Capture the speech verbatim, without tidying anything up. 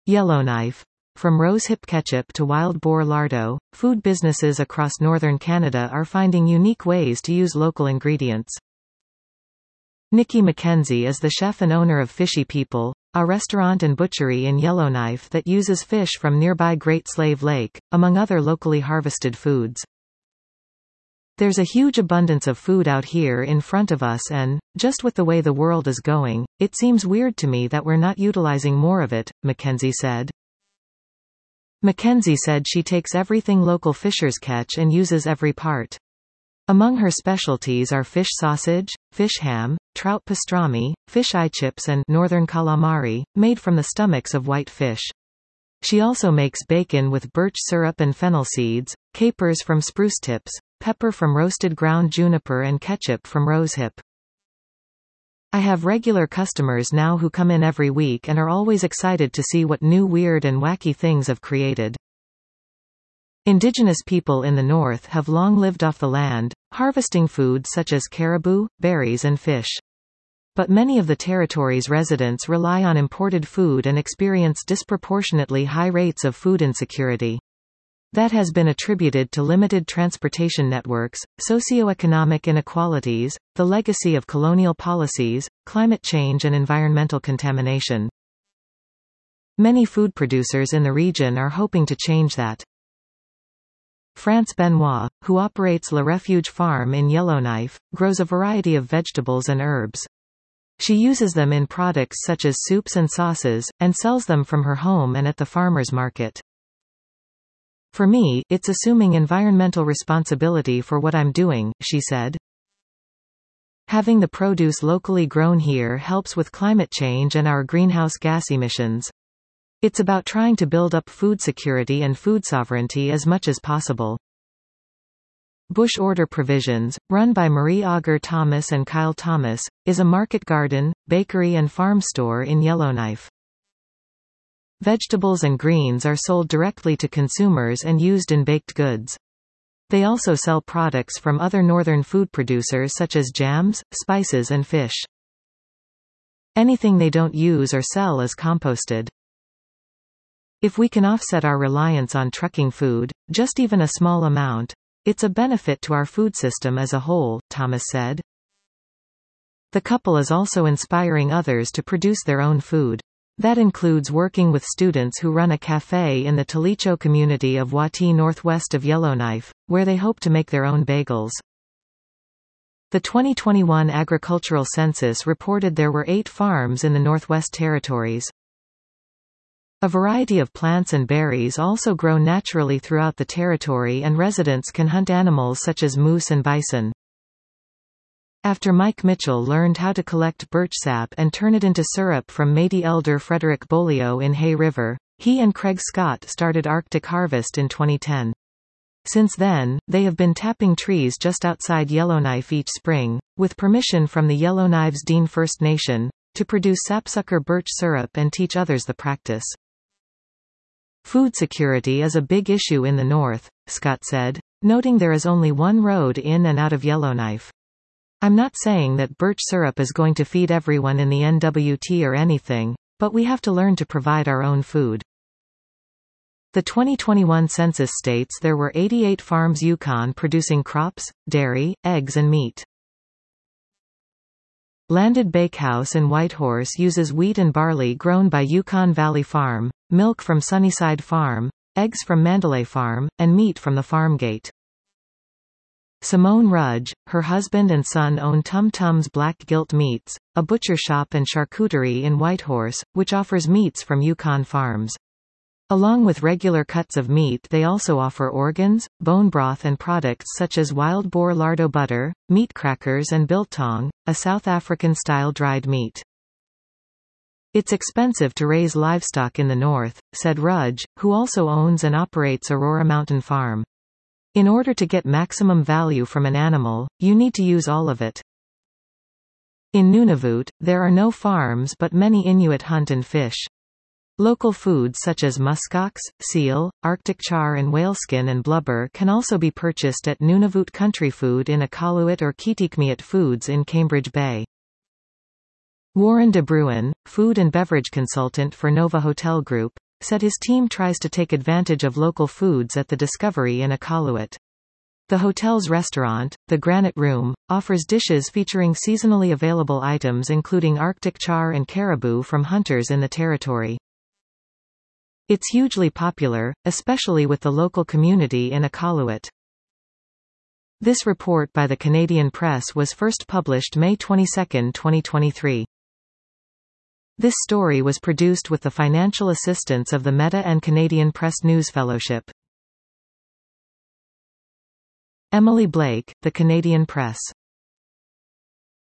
Yellowknife. From rosehip ketchup to wild boar lardo, food businesses across northern Canada are finding unique ways to use local ingredients. Nikki McKenzie is the chef and owner of Fishy People, a restaurant and butchery in Yellowknife that uses fish from nearby Great Slave Lake, among other locally harvested foods. There's a huge abundance of food out here in front of us and, just with the way the world is going, it seems weird to me that we're not utilizing more of it, McKenzie said. McKenzie said she takes everything local fishers catch and uses every part. Among her specialties are fish sausage, fish ham, trout pastrami, fish eye chips and northern calamari, made from the stomachs of white fish. She also makes bacon with birch syrup and fennel seeds, capers from spruce tips, pepper from roasted ground juniper and ketchup from rosehip. I have regular customers now who come in every week and are always excited to see what new weird and wacky things I've created. Indigenous people in the north have long lived off the land, harvesting foods such as caribou, berries and fish. But many of the territory's residents rely on imported food and experience disproportionately high rates of food insecurity. That has been attributed to limited transportation networks, socioeconomic inequalities, the legacy of colonial policies, climate change and environmental contamination. Many food producers in the region are hoping to change that. France Benoit, who operates La Refuge Farm in Yellowknife, grows a variety of vegetables and herbs. She uses them in products such as soups and sauces, and sells them from her home and at the farmer's market. For me, it's assuming environmental responsibility for what I'm doing, she said. Having the produce locally grown here helps with climate change and our greenhouse gas emissions. It's about trying to build up food security and food sovereignty as much as possible. Bush Order Provisions, run by Marie Auger Thomas and Kyle Thomas, is a market garden, bakery and farm store in Yellowknife. Vegetables and greens are sold directly to consumers and used in baked goods. They also sell products from other northern food producers such as jams, spices and fish. Anything they don't use or sell is composted. If we can offset our reliance on trucking food, just even a small amount, it's a benefit to our food system as a whole, Thomas said. The couple is also inspiring others to produce their own food. That includes working with students who run a café in the Talicho community of Wati northwest of Yellowknife, where they hope to make their own bagels. The twenty twenty-one agricultural census reported there were eight farms in the Northwest Territories. A variety of plants and berries also grow naturally throughout the territory and residents can hunt animals such as moose and bison. After Mike Mitchell learned how to collect birch sap and turn it into syrup from Métis elder Frederick Beaulieu in Hay River, he and Craig Scott started Arctic Harvest in twenty ten. Since then, they have been tapping trees just outside Yellowknife each spring, with permission from the Yellowknife's Dean First Nation, to produce sapsucker birch syrup and teach others the practice. Food security is a big issue in the north, Scott said, noting there is only one road in and out of Yellowknife. I'm not saying that birch syrup is going to feed everyone in the N W T or anything, but we have to learn to provide our own food. The twenty twenty-one census states there were eighty-eight farms Yukon producing crops, dairy, eggs and meat. Landed Bakehouse in Whitehorse uses wheat and barley grown by Yukon Valley Farm, milk from Sunnyside Farm, eggs from Mandalay Farm, and meat from the farm gate. Simone Rudge, her husband and son own Tum Tum's Black Gilt Meats, a butcher shop and charcuterie in Whitehorse, which offers meats from Yukon farms. Along with regular cuts of meat they also offer organs, bone broth and products such as wild boar lardo butter, meat crackers and biltong, a South African-style dried meat. It's expensive to raise livestock in the north, said Rudge, who also owns and operates Aurora Mountain Farm. In order to get maximum value from an animal, you need to use all of it. In Nunavut, there are no farms but many Inuit hunt and fish. Local foods such as muskox, seal, Arctic char and whaleskin and blubber can also be purchased at Nunavut Country Food in Iqaluit or Kitikmeot Foods in Cambridge Bay. Warren de Bruin, food and beverage consultant for Nova Hotel Group, said his team tries to take advantage of local foods at the Discovery in Iqaluit. The hotel's restaurant, the Granite Room, offers dishes featuring seasonally available items including Arctic char and caribou from hunters in the territory. It's hugely popular, especially with the local community in Iqaluit. This report by the Canadian Press was first published May twenty-second, twenty twenty-three. This story was produced with the financial assistance of the Meta and Canadian Press News Fellowship. Emily Blake, The Canadian Press.